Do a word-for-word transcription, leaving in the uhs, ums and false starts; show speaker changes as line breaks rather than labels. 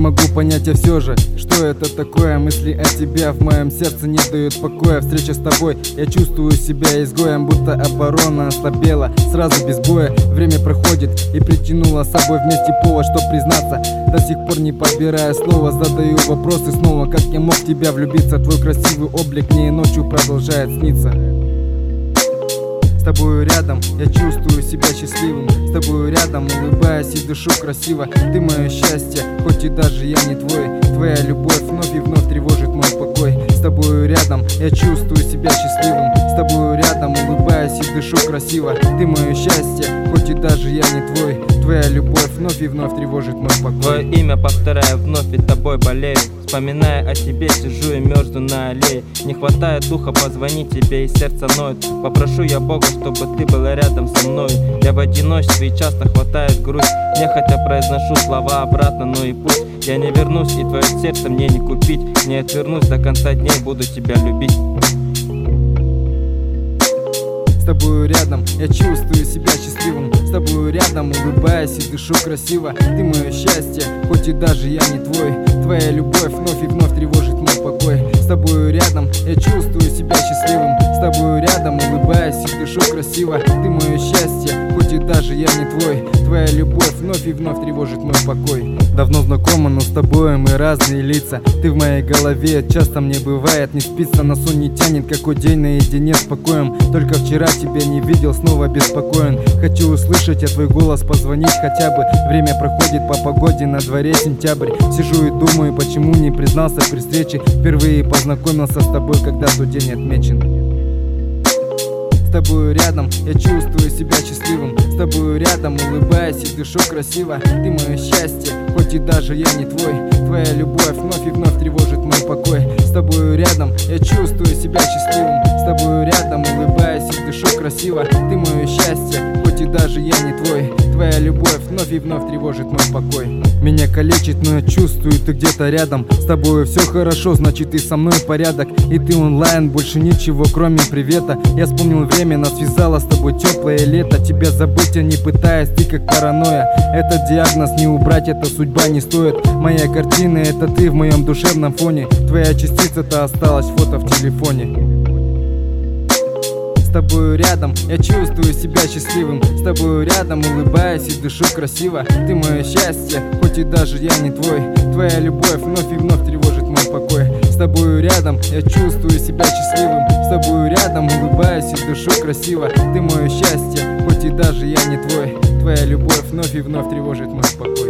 могу понять, а все же, что это такое? Мысли о тебе в моем сердце не дают покоя. Встреча с тобой, я чувствую себя изгоем, будто оборона ослабела сразу без боя. Время проходит и притянуло с собой вместе повод, чтоб признаться. До сих пор не подбирая слова, задаю вопросы снова. Как я мог в тебя влюбиться? Твой красивый облик мне и ночью продолжает сниться. С тобою рядом, я чувствую себя счастливым. С тобою рядом, улыбаясь и дышу красиво. Ты мое счастье, хоть и даже я не твой. Твоя любовь вновь и вновь тревожит мой покой. С тобою рядом, я чувствую себя счастливым. С тобою рядом, улыбаясь и дышу красиво. Ты мое счастье, хоть и даже я не твой. Твоя любовь вновь и вновь тревожит мой покой.
Твое имя повторяю вновь и тобой болею. Вспоминая о тебе, сижу и мерзну на аллее. Не хватает духа позвонить тебе и сердце ноет. Попрошу я Бога, чтобы ты была рядом со мной. Я в одиночестве и часто хватает грусть. Нехотя произношу слова обратно, но и пусть я не вернусь, и твое сердце мне не купить. Не отвернусь, до конца дней буду тебя любить.
С тобою рядом, я чувствую себя счастливым. С тобою рядом, улыбаясь и дышу красиво. Ты мое счастье, хоть и даже я не твой. Твоя любовь вновь и вновь тревожит мой покой. С тобою рядом, я чувствую себя счастливым. С тобою рядом, улыбаясь и дышу красиво. Ты мое счастье, хоть и даже я не твой. Твоя любовь вновь и вновь тревожит мой покой. Давно знакома, но с тобой мы разные лица. Ты в моей голове, часто мне бывает не спится. На сон не тянет, какой день наедине с покоем. Только вчера тебя не видел, снова беспокоен. Хочу услышать я твой голос, позвонить хотя бы. Время проходит по погоде, на дворе сентябрь. Сижу и думаю, почему не признался при встрече. Впервые познакомился с тобой, когда тот день отмечен. С тобою рядом, я чувствую себя счастливым. С тобою рядом, улыбаясь и дышу красиво. Ты мое счастье, хоть и даже я не твой. Твоя любовь вновь и вновь тревожит мой покой. С тобою рядом, я чувствую себя счастливым. С тобою рядом, улыбаясь и дышу красиво. Ты мое счастье, хоть и даже я не твой. Твоя любовь вновь и вновь тревожит мой покой. Меня калечит, но я чувствую, ты где-то рядом. С тобой все хорошо, значит и со мной порядок. И ты онлайн, больше ничего кроме привета. Я вспомнил время, нас связало с тобой теплое лето. Тебя забыть я не пытаюсь, ты как паранойя. Этот диагноз не убрать, эта судьба не стоит. Моя картина это ты в моем душевном фоне. Твоя частица-то осталась, фото в телефоне. С тобою рядом, я чувствую себя счастливым. С тобою рядом, улыбаясь и дышу красиво. Ты мое счастье, хоть и даже я не твой. Твоя любовь вновь и вновь тревожит мой покой. С тобою рядом, я чувствую себя счастливым. С тобою рядом, улыбаясь и дышу красиво. Ты мое счастье, хоть и даже я не твой. Твоя любовь вновь и вновь тревожит мой покой.